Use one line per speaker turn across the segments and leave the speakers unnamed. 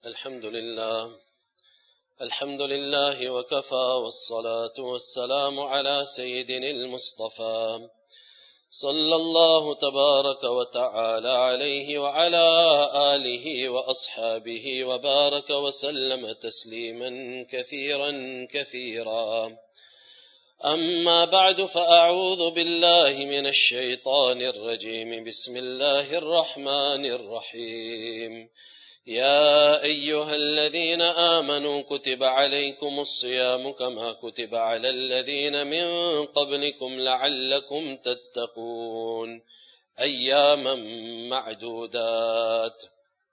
الحمد لله وكفى والصلاة والسلام على سيدنا المصطفى صلى الله تبارك وتعالى عليه وعلى آله وأصحابه وبارك وسلم تسليما كثيرا أما بعد فأعوذ بالله من الشيطان الرجيم بسم الله الرحمن الرحيم يا أيها الذين آمنوا كتب عليكم الصيام كما كتب على الذين من قبلكم لعلكم تتقون أياما معدودات.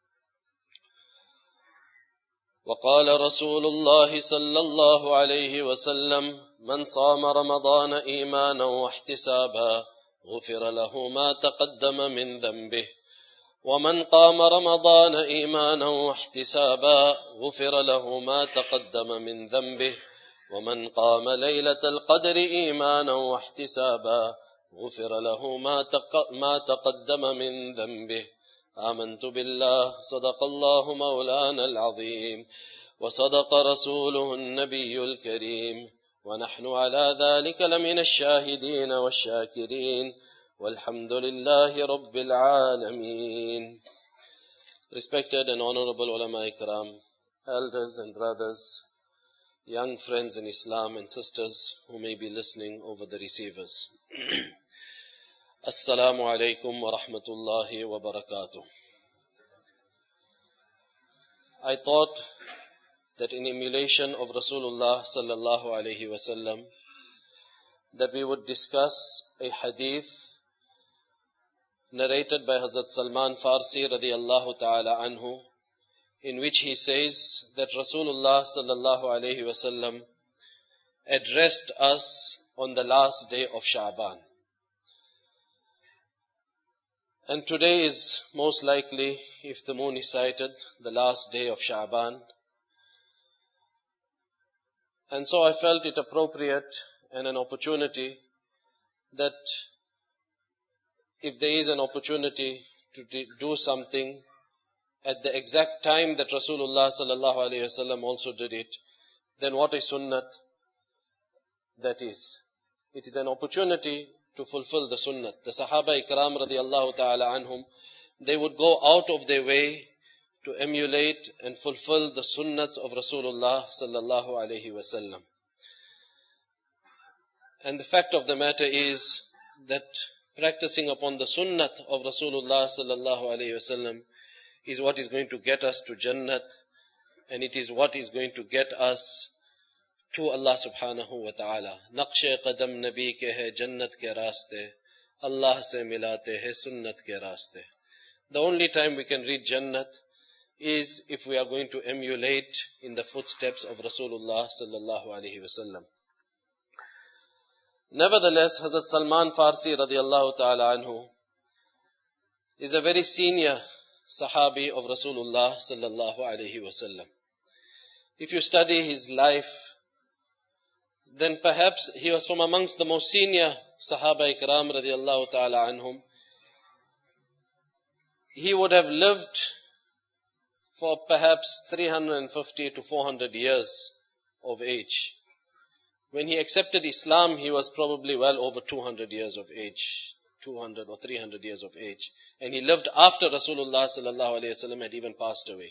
وقال رسول الله صلى الله عليه وسلم من صام رمضان إيمانا واحتسابا غفر له ما تقدم من ذنبه ومن قام رمضان إيمانا واحتسابا غفر له ما تقدم من ذنبه ومن قام ليلة القدر إيمانا واحتسابا غفر له ما تقدم من ذنبه. آمنت بالله صدق الله مولانا العظيم وصدق رسوله النبي الكريم ونحن على ذلك لمن الشاهدين والشاكرين والحمد لله رب العالمين. Respected and honorable ulama ikram, elders and brothers, young friends in Islam and sisters who may be listening over the receivers. Assalamu alaikum wa rahmatullahi wa barakatuh. I thought that in emulation of Rasulullah sallallahu alaihi wasallam that we would discuss a hadith narrated by Hazrat Salman Farsi radiyallahu ta'ala anhu, in which he says that Rasulullah sallallahu alaihi wasallam addressed us on the last day of Sha'ban. And today is most likely, if the moon is sighted, the last day of Sha'ban. And so I felt it appropriate and an opportunity that if there is an opportunity to do something at the exact time that Rasulullah sallallahu alaihi wasallam also did it, then what a sunnat that is. It is an opportunity to fulfill the sunnat. The Sahaba Ikram radiyallahu ta'ala anhum, they would go out of their way to emulate and fulfill the sunnats of Rasulullah sallallahu alaihi wasallam. And the fact of the matter is that practicing upon the sunnat of Rasulullah sallallahu alaihi wasallam is what is going to get us to Jannat, and it is what is going to get us to Allah subhanahu wa ta'ala. Naqsh qadam nabi ke hai Jannat ke raaste, Allah se milate hai sunnat ke raaste. The only time we can reach Jannat is if we are going to emulate in the footsteps of Rasulullah sallallahu alaihi wasallam. Nevertheless, Hazrat Salman Farsi radiyallahu ta'ala anhu is a very senior Sahabi of Rasulullah sallallahu alaihi wasallam. If you study his life, then perhaps he was from amongst the most senior Sahaba Ikram radiyallahu ta'ala anhum. He would have lived for perhaps 350 to 400 years of age. When he accepted Islam, he was probably well over 200 years of age, 200 or 300 years of age. And he lived after Rasulullah sallallahu alaihi wasallam had even passed away.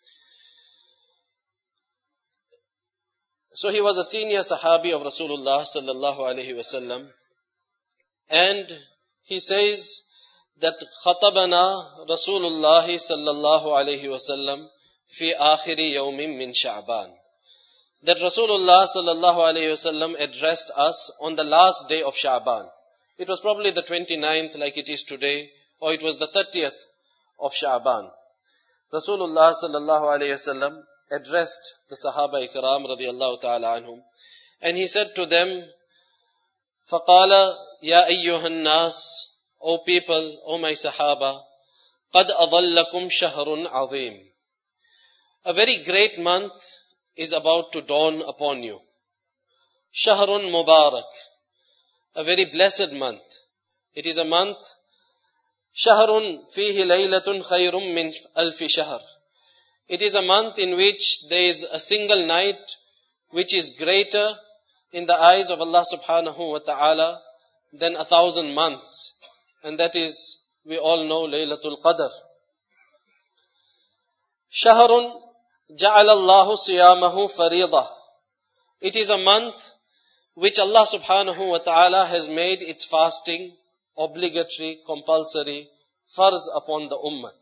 So he was a senior Sahabi of Rasulullah sallallahu alaihi wasallam. And he says that خطبنا رسول الله صلى الله عليه وسلم في آخر يوم من شعبان. That Rasulullah sallallahu alayhi wasallam addressed us on the last day of Sha'ban. It was probably the 29th like it is today, or it was the 30th of Sha'ban. Rasulullah sallallahu alayhi wasallam addressed the Sahaba Ikram radiyallahu ta'ala anhum, and he said to them, فَقَالَ يَا أَيُّهَا النَّاسِ, O people, O my Sahaba, قَدْ أَضَلَّكُمْ شَهْرٌ عَظِيمٌ. A very great month is about to dawn upon you. Shahrun Mubarak, a very blessed month. It is a month شهر فيه ليلة خير من ألف شهر. It is a month in which there is a single night which is greater in the eyes of Allah subhanahu wa ta'ala than 1,000 months. And that is, we all know, Laylatul Qadr. Shahrun ja'ala Allahu siyamahu faridah. It is a month which Allah subhanahu wa ta'ala has made its fasting obligatory, compulsory, farz upon the ummah.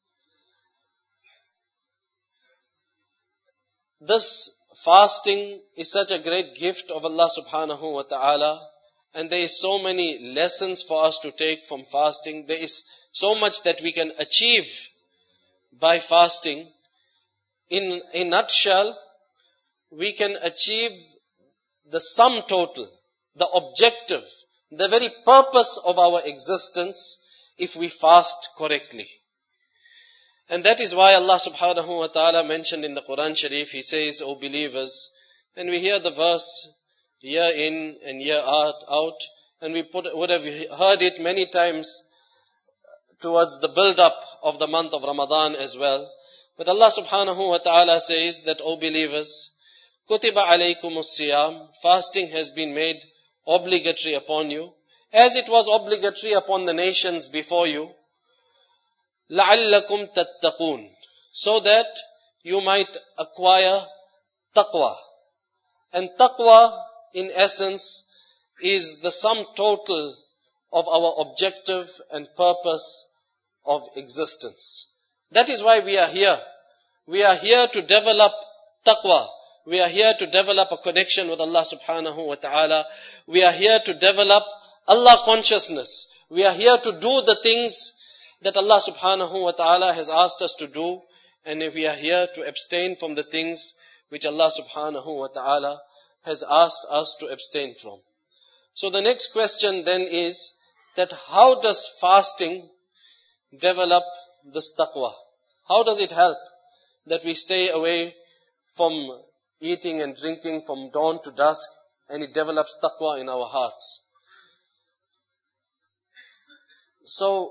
This fasting is such a great gift of Allah subhanahu wa ta'ala, and there is so many lessons for us to take from fasting. There is so much that we can achieve by fasting. In a nutshell, we can achieve the sum total, the objective, the very purpose of our existence if we fast correctly. And that is why Allah subhanahu wa ta'ala mentioned in the Quran Sharif, He says, O believers, and we hear the verse year in and year out, and we would have heard it many times towards the build-up of the month of Ramadan as well. But Allah subhanahu wa ta'ala says that, O believers, Kutiba alaykumus siyam, fasting has been made obligatory upon you, as it was obligatory upon the nations before you, لَعَلَّكُمْ تَتَّقُونَ, so that you might acquire taqwa. And taqwa, in essence, is the sum total of our objective and purpose of existence. That is why we are here. We are here to develop taqwa. We are here to develop a connection with Allah subhanahu wa ta'ala. We are here to develop Allah consciousness. We are here to do the things that Allah subhanahu wa ta'ala has asked us to do. And we are here to abstain from the things which Allah subhanahu wa ta'ala has asked us to abstain from. So the next question then is that how does fasting develop this taqwa? How does it help that we stay away from eating and drinking from dawn to dusk, and it develops taqwa in our hearts? So,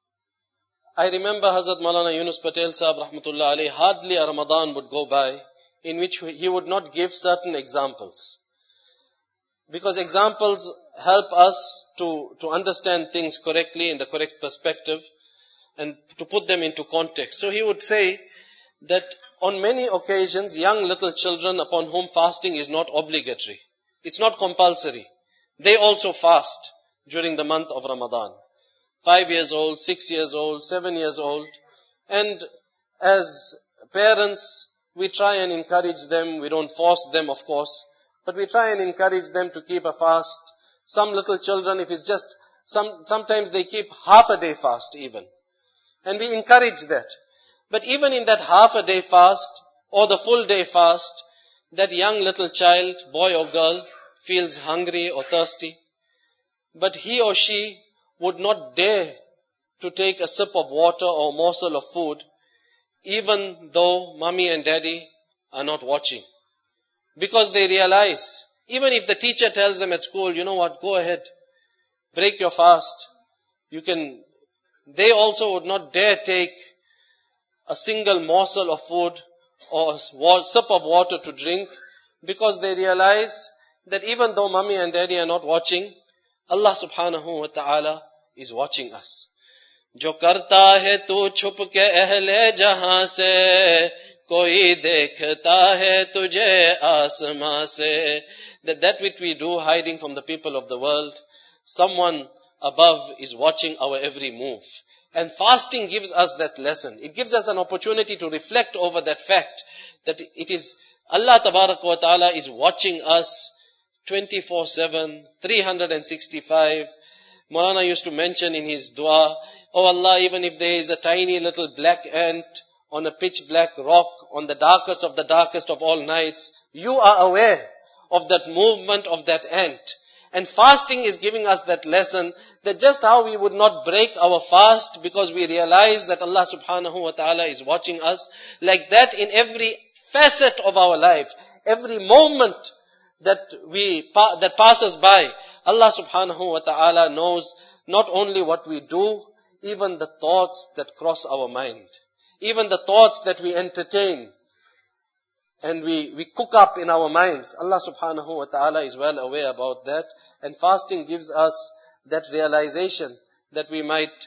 I remember Hazrat Maulana Yunus Patel Sahab Rahmatullah Alayhi, hardly a Ramadan would go by in which he would not give certain examples. Because examples help us to understand things correctly in the correct perspective and to put them into context. So he would say that on many occasions, young little children upon whom fasting is not obligatory, it's not compulsory, they also fast during the month of Ramadan. 5 years old, 6 years old, 7 years old. And as parents, we try and encourage them. We don't force them, of course, but we try and encourage them to keep a fast. Some little children, if it's just, sometimes they keep half a day fast even. And we encourage that. But even in that half a day fast, or the full day fast, that young little child, boy or girl, feels hungry or thirsty. But he or she would not dare to take a sip of water or a morsel of food, even though mommy and daddy are not watching. Because they realize, even if the teacher tells them at school, you know what, go ahead, break your fast, they also would not dare take a single morsel of food or a sip of water to drink, because they realize that even though mommy and daddy are not watching, Allah subhanahu wa ta'ala is watching us. जो करता है तू छुप के अहले जहां से, कोई देखता है तुझे आसमां से. That which we do hiding from the people of the world, someone above is watching our every move. And fasting gives us that lesson. It gives us an opportunity to reflect over that fact, that it is Allah tabarak wa ta'ala is watching us 24/7, 365. Maulana used to mention in his dua, oh Allah, even if there is a tiny little black ant on a pitch black rock on the darkest of all nights, you are aware of that movement of that ant. And fasting is giving us that lesson, that just how we would not break our fast because we realize that Allah subhanahu wa ta'ala is watching us, like that in every facet of our life, every moment that passes by, Allah subhanahu wa ta'ala knows not only what we do, even the thoughts that cross our mind. even the thoughts that we entertain and we cook up in our minds, Allah subhanahu wa ta'ala is well aware about that. And fasting gives us that realization that we might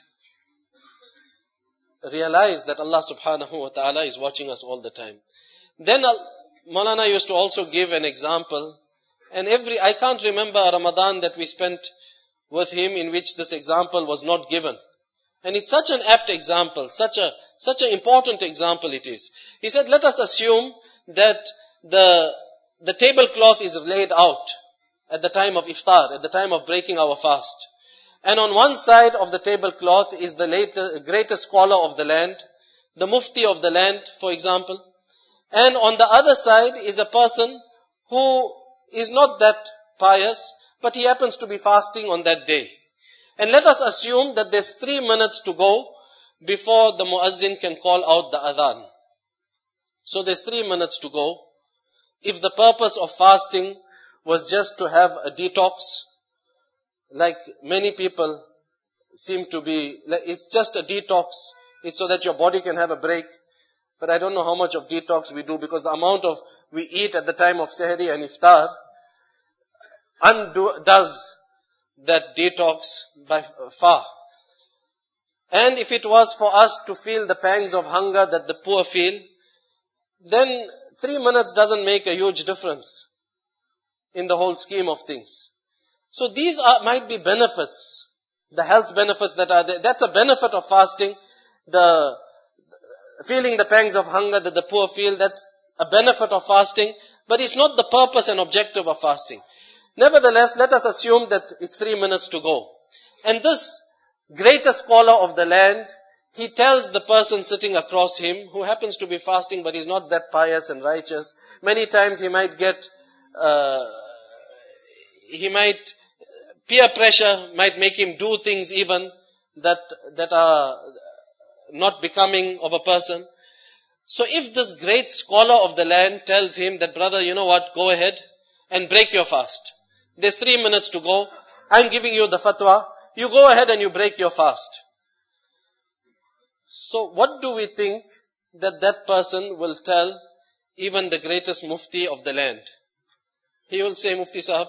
realize that Allah subhanahu wa ta'ala is watching us all the time. Then Maulana used to also give an example, and I can't remember a Ramadan that we spent with him in which this example was not given. And it's such an apt example, such an important example it is. He said, let us assume that the tablecloth is laid out at the time of iftar, at the time of breaking our fast. And on one side of the tablecloth is the greatest scholar of the land, the mufti of the land, for example. And on the other side is a person who is not that pious, but he happens to be fasting on that day. And let us assume that there's 3 minutes to go before the muazzin can call out the adhan. So there's 3 minutes to go. If the purpose of fasting was just to have a detox, like many people seem to be, it's just a detox, it's so that your body can have a break. But I don't know how much of detox we do, because the amount of we eat at the time of sehri and iftar undoes that detox by far. And if it was for us to feel the pangs of hunger that the poor feel, then 3 minutes doesn't make a huge difference in the whole scheme of things. So these might be benefits, the health benefits that are there. That's a benefit of fasting. The feeling the pangs of hunger that the poor feel, that's a benefit of fasting, but it's not the purpose and objective of fasting. Nevertheless, let us assume that it's 3 minutes to go. And this greatest scholar of the land, he tells the person sitting across him, who happens to be fasting but is not that pious and righteous. Many times he might get, peer pressure might make him do things even that are not becoming of a person. So if this great scholar of the land tells him that, brother, you know what, go ahead and break your fast. There's 3 minutes to go. I'm giving you the fatwa. You go ahead and you break your fast. So what do we think that person will tell even the greatest mufti of the land? He will say, Mufti Sahab,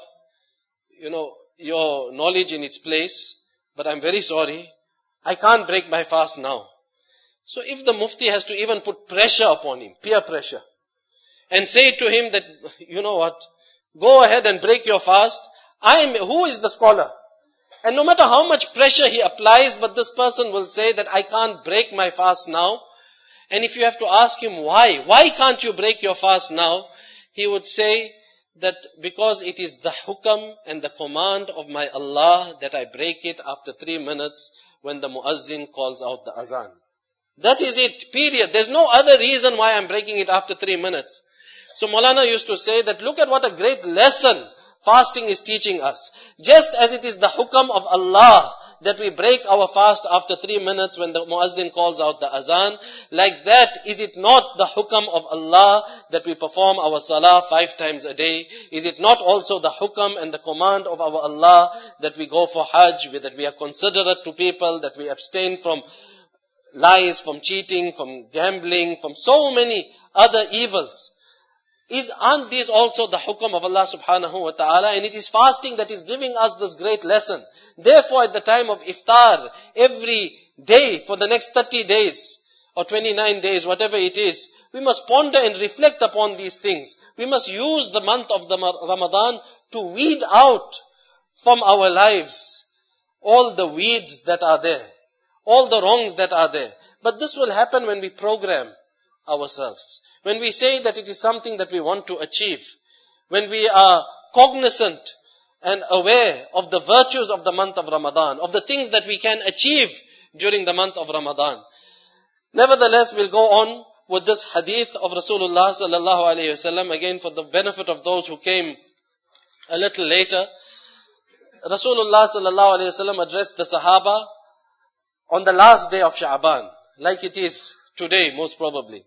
your knowledge in its place, but I'm very sorry, I can't break my fast now. So if the mufti has to even put pressure upon him, peer pressure, and say to him that, you know what, go ahead and break your fast, who is the scholar? And no matter how much pressure he applies, but this person will say that I can't break my fast now. And if you have to ask him why can't you break your fast now? He would say that because it is the hukam and the command of my Allah that I break it after 3 minutes when the muazzin calls out the azan. That is it, period. There's no other reason why I'm breaking it after 3 minutes. So Maulana used to say that look at what a great lesson fasting is teaching us. Just as it is the hukam of Allah that we break our fast after 3 minutes when the muazzin calls out the azan, like that, is it not the hukam of Allah that we perform our salah 5 times a day? Is it not also the hukam and the command of our Allah that we go for hajj, that we are considerate to people, that we abstain from lies, from cheating, from gambling, from so many other evils? Aren't these also the hukam of Allah subhanahu wa ta'ala? And it is fasting that is giving us this great lesson. Therefore, at the time of iftar, every day for the next 30 days or 29 days, whatever it is, we must ponder and reflect upon these things. We must use the month of the Ramadan to weed out from our lives all the weeds that are there, all the wrongs that are there. But this will happen when we program ourselves. When we say that it is something that we want to achieve, when we are cognizant and aware of the virtues of the month of Ramadan, of the things that we can achieve during the month of Ramadan. Nevertheless, we'll go on with this hadith of Rasulullah sallallahu alayhi wasallam, again for the benefit of those who came a little later. Rasulullah sallallahu alayhi wasallam addressed the Sahaba on the last day of Sha'ban, like it is today most probably.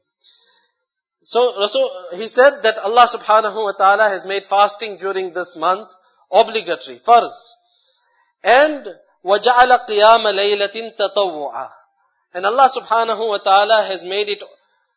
So he said that Allah subhanahu wa ta'ala has made fasting during this month obligatory, farz. And وَجَعَلَ قِيَامَ لَيْلَةٍ تَطَوُّعًا. And Allah subhanahu wa ta'ala has made it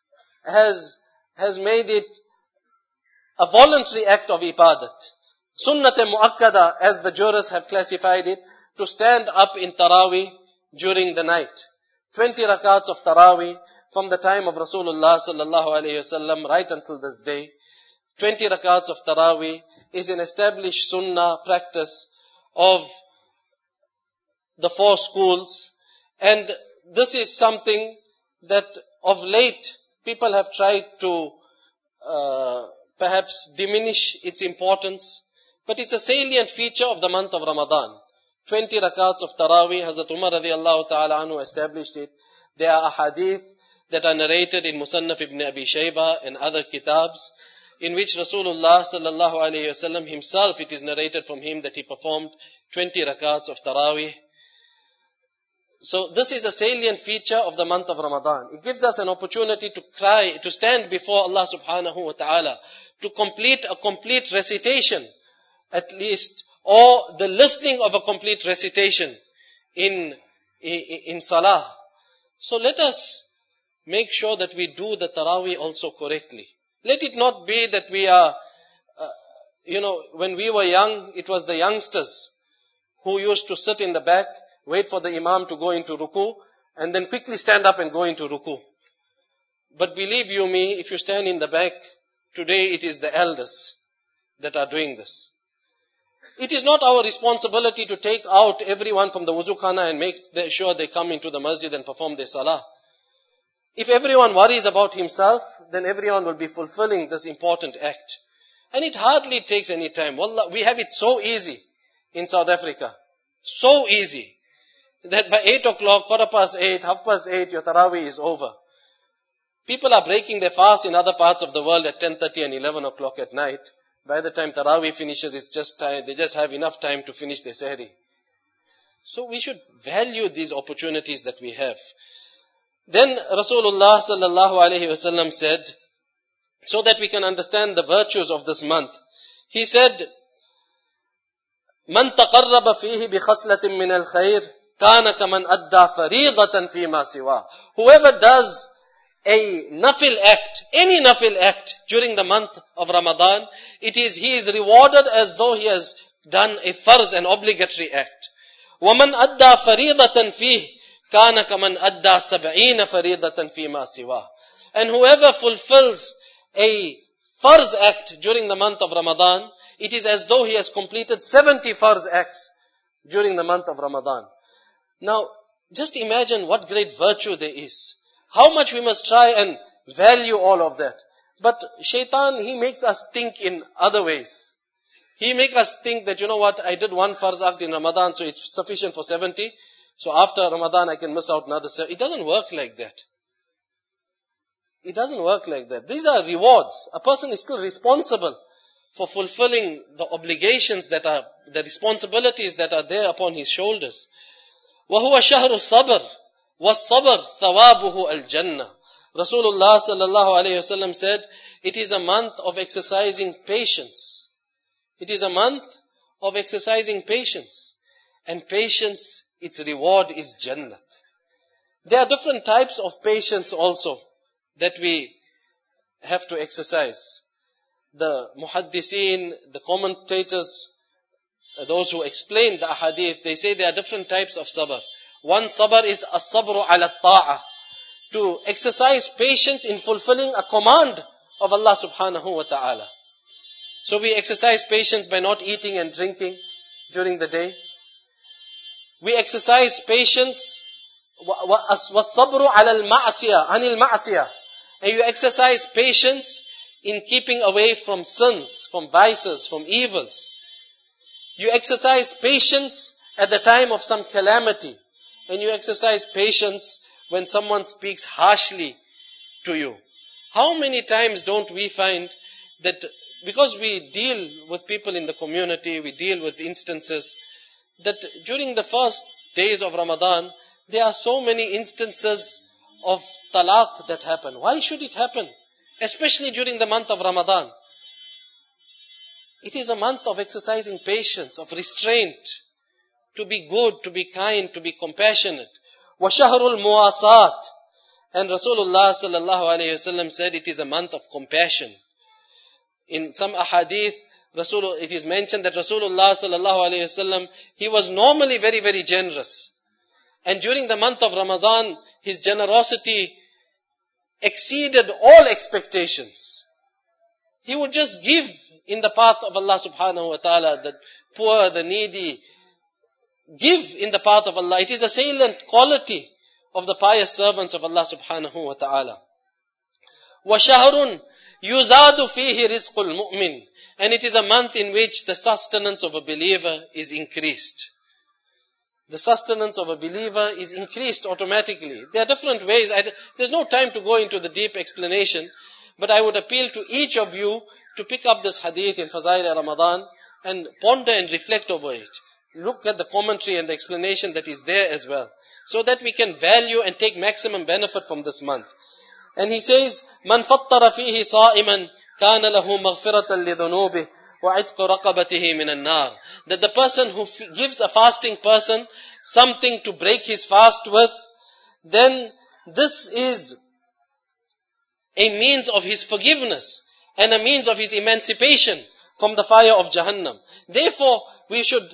a voluntary act of ibadat. Sunnat-e muakkada, as the jurists have classified it, to stand up in Taraweeh during the night. 20 rakats of Taraweeh from the time of Rasulullah sallallahu alayhi wasallam right until this day. 20 rakats of Taraweeh is an established sunnah practice of the 4 schools. And this is something that of late people have tried to perhaps diminish its importance. But it's a salient feature of the month of Ramadan. 20 rakats of Taraweeh, Hazrat Umar radiallahu ta'ala anhu established it. There are ahadith that are narrated in Musannaf ibn Abi Shayba and other kitabs, in which Rasulullah sallallahu alayhi wasallam himself, it is narrated from him that he performed 20 rakats of Taraweeh. So this is a salient feature of the month of Ramadan. It gives us an opportunity to cry, to stand before Allah subhanahu wa ta'ala, to complete a complete recitation, at least, or the listening of a complete recitation in salah. So let us make sure that we do the Taraweeh also correctly. Let it not be that we are, when we were young, it was the youngsters who used to sit in the back, wait for the Imam to go into ruku, and then quickly stand up and go into ruku. But believe you me, if you stand in the back, today it is the elders that are doing this. It is not our responsibility to take out everyone from the wuzu khana and make sure they come into the masjid and perform their salah. If everyone worries about himself, then everyone will be fulfilling this important act. And it hardly takes any time. Wallah, we have it so easy in South Africa. So easy. That by 8 o'clock, 8:15, 8:30, your Taraweeh is over. People are breaking their fast in other parts of the world at 10:30 and 11 o'clock at night. By the time Taraweeh finishes, it's just time, they just have enough time to finish their sehri. So we should value these opportunities that we have. Then Rasulullah sallallahu alayhi wasallam said, so that we can understand the virtues of this month, he said, "Man taqarraba fihi bi khaslatin min al-khair, kana kaman adda fariidatan fi ma siwa." Whoever does a nafil act, any nafil act during the month of Ramadan, he is rewarded as though he has done a farz, an obligatory act. وَمَنْ أَدَّى فَرِيضَةً فِيهِ كَانَ كَمَنْ أَدَّى سَبْعِينَ فَرِيضَةً فِي مَا سِوَاهُ. And whoever fulfills a farz act during the month of Ramadan, it is as though he has completed 70 farz acts during the month of Ramadan. Now, just imagine what great virtue there is. How much we must try and value all of that. But shaitan, he makes us think in other ways. He makes us think that, I did one farz act in Ramadan, so it's sufficient for 70. So after Ramadan, I can miss out another 70. It doesn't work like that. It doesn't work like that. These are rewards. A person is still responsible for fulfilling the obligations the responsibilities that are there upon his shoulders. وَهُوَ شَهْرُ الصَّبْرِ وَالصَّبْرُ ثَوَابُهُ الْجَنَّةِ. Rasulullah sallallahu alayhi wasallam said, it is a month of exercising patience. It is a month of exercising patience. And patience, its reward is Jannat. There are different types of patience also that we have to exercise. The muhaddiseen, the commentators, those who explain the ahadith, they say there are different types of sabr. One sabr is as-sabru ala ta'ah, to exercise patience in fulfilling a command of Allah subhanahu wa ta'ala. So we exercise patience by not eating and drinking during the day. We exercise patience, was-sabru ala al-ma'siyah, anil ma'siyah. And you exercise patience in keeping away from sins, from vices, from evils. You exercise patience at the time of some calamity. And you exercise patience when someone speaks harshly to you. How many times don't we find that because we deal with people in the community, we deal with instances, that during the first days of Ramadan, there are so many instances of talaq that happen. Why should it happen? Especially during the month of Ramadan. It is a month of exercising patience, of restraint, to be good, to be kind, to be compassionate. وَشَهْرُ الْمُوَاسَاتِ. And Rasulullah sallallahu alayhi wasallam said it is a month of compassion. In some ahadith, it is mentioned that Rasulullah sallallahu alayhi wasallam, he was normally very, very generous. And during the month of Ramadan, his generosity exceeded all expectations. He would just give in the path of Allah subhanahu wa ta'ala, the poor, the needy. Give in the path of Allah. It is a salient quality of the pious servants of Allah subhanahu wa ta'ala. وَشَهْرٌ يُزَادُ فِيهِ رِزْقُ الْمُؤْمِنِ. And it is a month in which the sustenance of a believer is increased. The sustenance of a believer is increased automatically. There are different ways. There's no time to go into the deep explanation, but I would appeal to each of you to pick up this hadith in Fazail Ramadan and ponder and reflect over it. Look at the commentary and the explanation that is there as well, so that we can value and take maximum benefit from this month. And he says, مَنْ فَطَّرَ فِيهِ صَائِمًا كَانَ لَهُ مَغْفِرَةً لِذُنُوبِهِ وَعِتْقُ رَقَبَتِهِ مِنَ النَّارِ. That the person who gives a fasting person something to break his fast with, then this is a means of his forgiveness and a means of his emancipation from the fire of Jahannam. Therefore, we should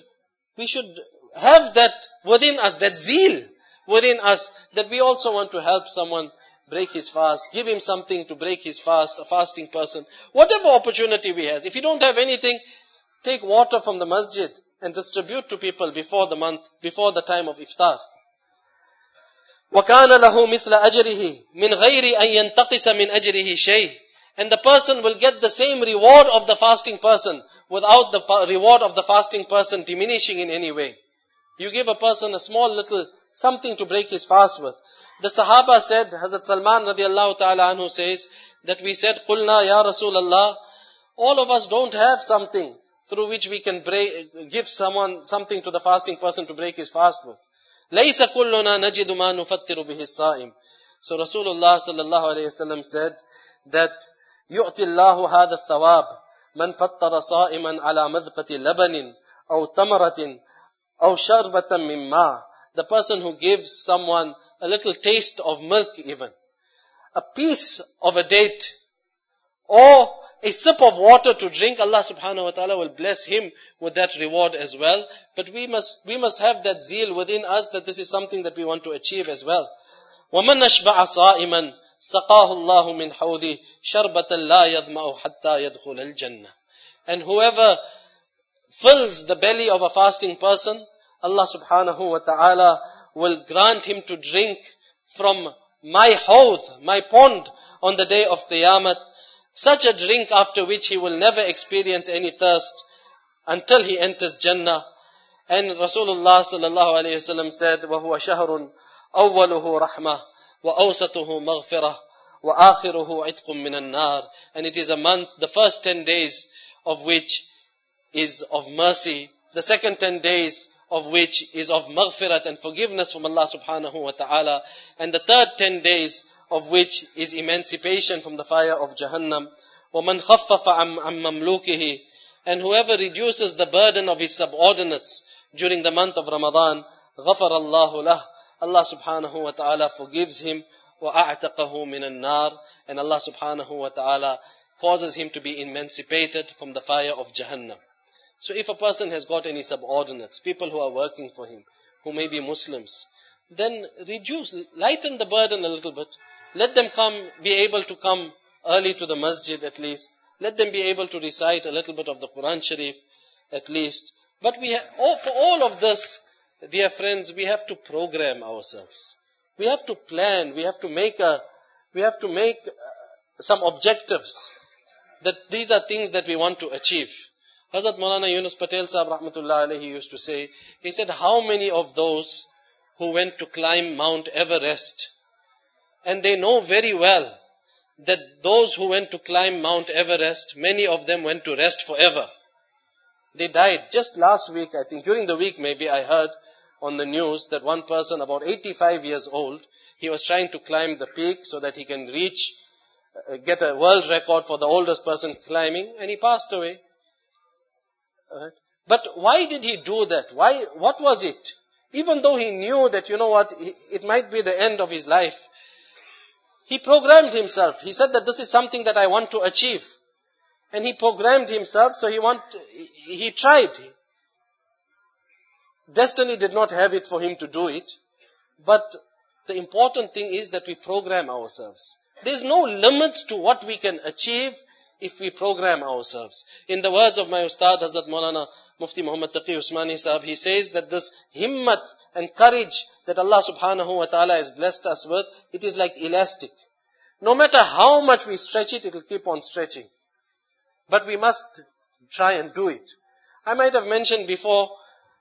have that within us, that zeal within us, that we also want to help someone break his fast, give him something to break his fast, a fasting person. Whatever opportunity we have. If you don't have anything, take water from the masjid and distribute to people before the time of iftar. وَكَانَ لَهُ مِثْلَ أَجْرِهِ مِنْ غَيْرِ أَنْ يَنْتَقِسَ مِنْ أَجْرِهِ شَيْءٍ. And the person will get the same reward of the fasting person without the reward of the fasting person diminishing in any way. You give a person a small little something to break his fast with. The Sahaba said, Hazrat Salman radiallahu ta'ala anhu says, that we said, قُلْنَا يَا رَسُولَ اللَّهِ. All of us don't have something through which we can give someone something to the fasting person to break his fast with. لَيْسَ كُلُّنَا نَجِدُ مَا نُفَتِّرُ بِهِ الصَّائِمِ. So Rasulullah sallallahu alayhi wasallam said that يُؤْتِ اللَّهُ هَذَا الثَّوَابِ مَنْ فَطَّرَ صَائِمًا عَلَى مَذْقَةِ لَبَنٍ أَوْ تَمَرَةٍ أَوْ شَرْبَةً مِّن مَّاءٍ. The person who gives someone a little taste of milk even, a piece of a date, or a sip of water to drink, Allah subhanahu wa ta'ala will bless him with that reward as well. But we must have that zeal within us that this is something that we want to achieve as well. وَمَنْ أَشْبَعَ صَائِمًا سَقَاهُ اللَّهُ مِنْ حَوْضِهِ شَرْبَةً لَا يَظْمَأُ حَتَّى يَدْخُلَ الْجَنَّةِ. And whoever fills the belly of a fasting person, Allah subhanahu wa ta'ala will grant him to drink from my hawd, my pond, on the day of Qiyamah, such a drink after which he will never experience any thirst until he enters Jannah. And Rasulullah sallallahu alayhi wasallam said, وَهُوَ شَهْرٌ أَوَّلُهُ رَحْمَةٌ وَأَوْسَطُهُ مَغْفِرَةٌ وَآخِرُهُ عِتْقٌ مِّنَ النَّارِ. And it is a month, the first 10 days of which is of mercy, the second 10 days of which is of maghfirat and forgiveness from Allah subhanahu wa ta'ala, and the third 10 days of which is emancipation from the fire of Jahannam. وَمَنْ خَفَّفَ عَمْ مَمْلُوكِهِ. And whoever reduces the burden of his subordinates during the month of Ramadan, غَفَرَ اللَّهُ لَهُ. Allah subhanahu wa ta'ala forgives him. وَأَعْتَقَهُ مِنَ النَّارِ. And Allah subhanahu wa ta'ala causes him to be emancipated from the fire of Jahannam. So if a person has got any subordinates, people who are working for him, who may be Muslims, then lighten the burden a little bit. Let them be able to come early to the masjid at least. Let them be able to recite a little bit of the Quran Sharif at least. But for all of this, dear friends, we have to program ourselves. We have to plan. We have to make some objectives. That these are things that we want to achieve. Hazrat Maulana Yunus Patel Sahib Rahmatullah Alayhi used to say, he said, how many of those who went to climb Mount Everest, and they know very well that those who went to climb Mount Everest, many of them went to rest forever. They died. Just last week, I think, during the week maybe, I heard on the news that one person, about 85 years old, he was trying to climb the peak so that he can get a world record for the oldest person climbing, and he passed away. But why did he do that? What was it? Even though he knew that, it might be the end of his life, he programmed himself. He said that this is something that I want to achieve. And he programmed himself, so he tried. Destiny did not have it for him to do it. But the important thing is that we program ourselves. There's no limits to what we can achieve if we program ourselves. In the words of my Ustad, Hazrat Maulana Mufti Muhammad Taqi Usmani Sahab, he says that this himmat and courage that Allah subhanahu wa ta'ala has blessed us with, it is like elastic. No matter how much we stretch it, it will keep on stretching. But we must try and do it. I might have mentioned before,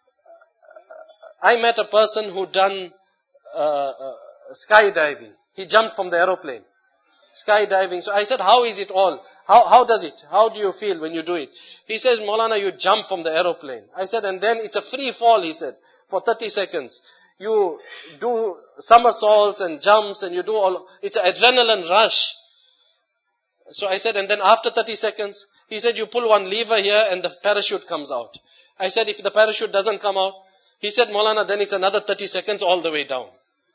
I met a person who done skydiving. He jumped from the aeroplane. Skydiving. So I said, how is it all? How does it? How do you feel when you do it? He says, Maulana, you jump from the aeroplane. I said, and then it's a free fall, he said, for 30 seconds. You do somersaults and jumps and you do it's an adrenaline rush. So I said, and then after 30 seconds, he said, you pull one lever here and the parachute comes out. I said, if the parachute doesn't come out, he said, Maulana, then it's another 30 seconds all the way down.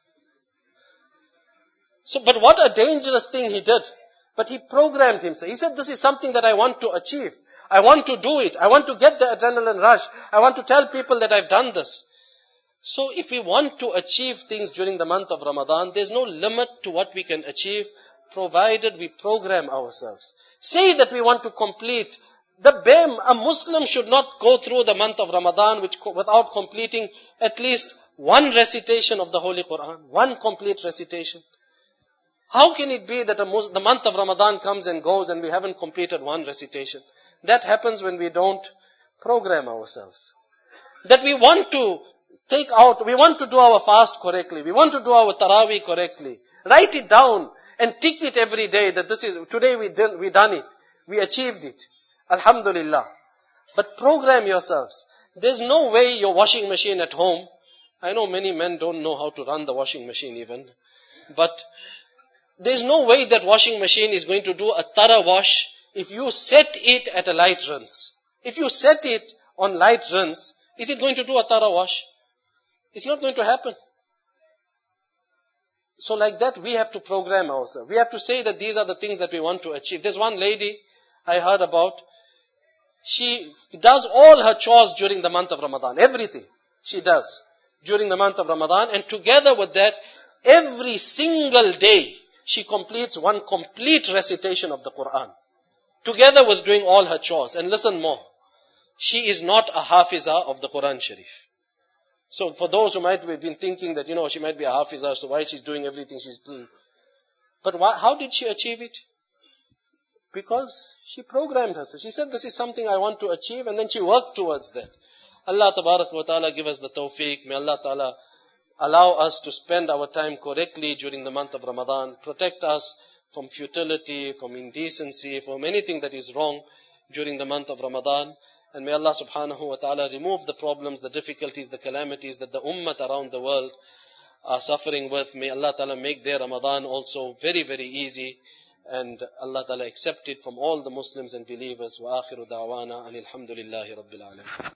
So, but what a dangerous thing he did. But he programmed himself. He said, this is something that I want to achieve. I want to do it. I want to get the adrenaline rush. I want to tell people that I've done this. So if we want to achieve things during the month of Ramadan, there's no limit to what we can achieve, provided we program ourselves. Say that we want to complete a Muslim should not go through the month of Ramadan without completing at least one recitation of the Holy Quran, one complete recitation. How can it be that the month of Ramadan comes and goes and we haven't completed one recitation? That happens when we don't program ourselves. That we want to we want to do our fast correctly, we want to do our Taraweeh correctly. Write it down and tick it every day that today we done it, we achieved it. Alhamdulillah. But program yourselves. There's no way your washing machine at home, I know many men don't know how to run the washing machine even, but there's no way that washing machine is going to do a thorough wash if you set it at a light rinse. If you set it on light rinse, is it going to do a thorough wash? It's not going to happen. So like that, we have to program ourselves. We have to say that these are the things that we want to achieve. There's one lady I heard about. She does all her chores during the month of Ramadan. Everything she does during the month of Ramadan. And together with that, every single day, she completes one complete recitation of the Quran. Together with doing all her chores. And listen more. She is not a hafiza of the Quran Sharif. So for those who might have been thinking that, she might be a hafiza, so why she's doing everything she's doing. But how did she achieve it? Because she programmed herself. She said, this is something I want to achieve, and then she worked towards that. Allah Tabarak wa Ta'ala give us the tawfiq. May Allah Ta'ala allow us to spend our time correctly during the month of Ramadan. Protect us from futility, from indecency, from anything that is wrong during the month of Ramadan. And may Allah subhanahu wa ta'ala remove the problems, the difficulties, the calamities that the ummah around the world are suffering with. May Allah ta'ala make their Ramadan also very, very easy. And Allah ta'ala accept it from all the Muslims and believers. Wa akhiru da'wana anil hamdulillahi rabbil alamin.